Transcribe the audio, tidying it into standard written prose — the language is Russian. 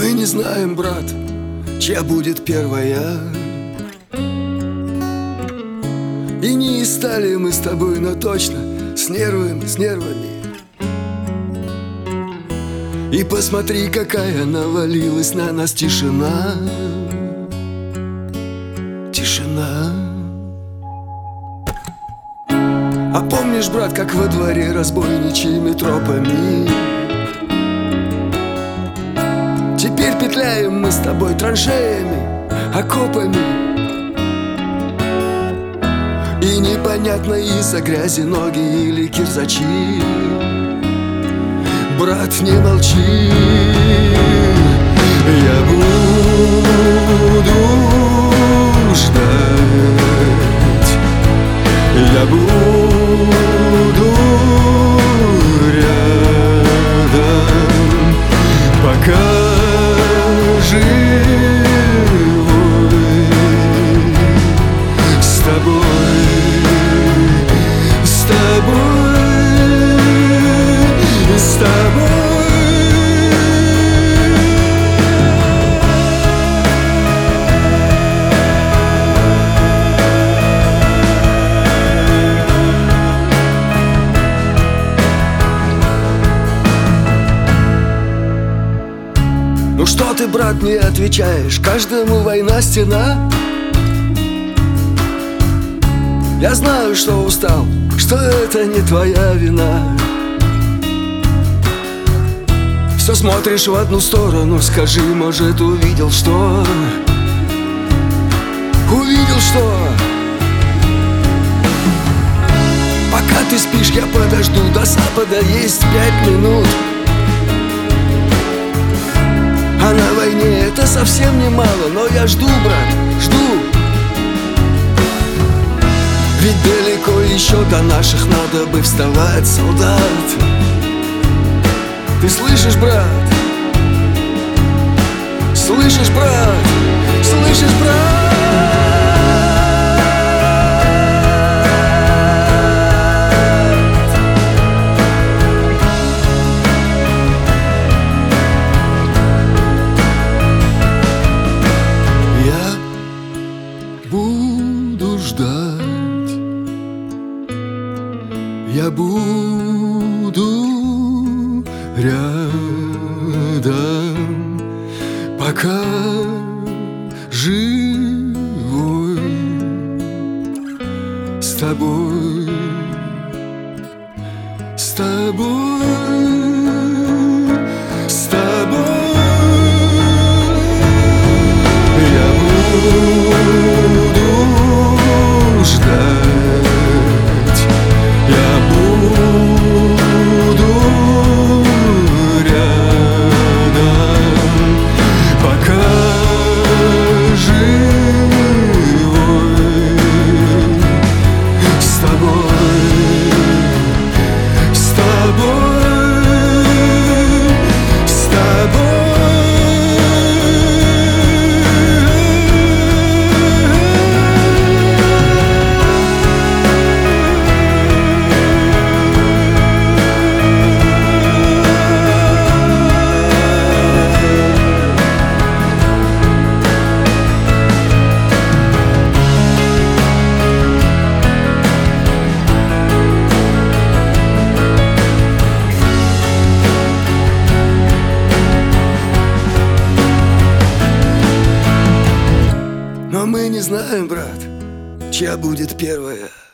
Мы не знаем, брат, чья будет первая. И не из стали мы с тобой, но точно с нервами. И посмотри, какая навалилась на нас тишина. Тишина. А помнишь, брат, как во дворе разбойничьими тропами теперь петляем мы с тобой траншеями, окопами. И непонятно, из-за грязи ноги или кирзачи. Брат, не молчи, я буду ждать, я буду рядом, пока живой с тобой, с тобой, с тобой. Ну что ты, брат, не отвечаешь? Каждому война стена. Я знаю, что устал, что это не твоя вина. Все смотришь в одну сторону, скажи, может, увидел что? Увидел что? Пока ты спишь, я подожду, до запада есть 5 минут. А на войне это совсем немало, но я жду, брат, жду. Ведь далеко еще до наших надо бы вставать, солдат. Ты слышишь, брат? Слышишь, брат? Слышишь, брат? Я буду ждать, я буду рядом, пока живой с тобой, с тобой, с тобой. Я буду ждать, я буду рядом, пока живой с тобой, с тобой, с тобой. Но мы не знаем, брат, чья будет первая.